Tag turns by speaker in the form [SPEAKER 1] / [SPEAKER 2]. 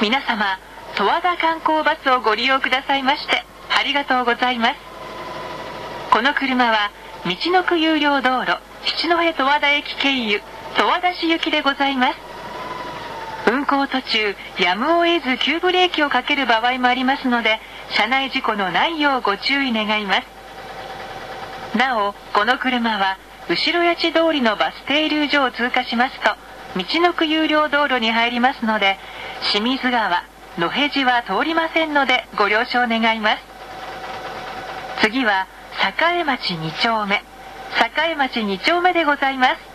[SPEAKER 1] 皆様、十和田観光バスをご利用くださいましてありがとうございます。この車はみちのく有料道路七戸十和田駅経由十和田市行きでございます。運行途中やむを得ず急ブレーキをかける場合もありますので、車内事故のないようご注意願います。なお、この車は後ろ谷地通りのバス停留所を通過しますとみちのく有料道路に入りますので、清水川、野辺地は通りませんのでご了承願います。次は栄町2丁目でございます。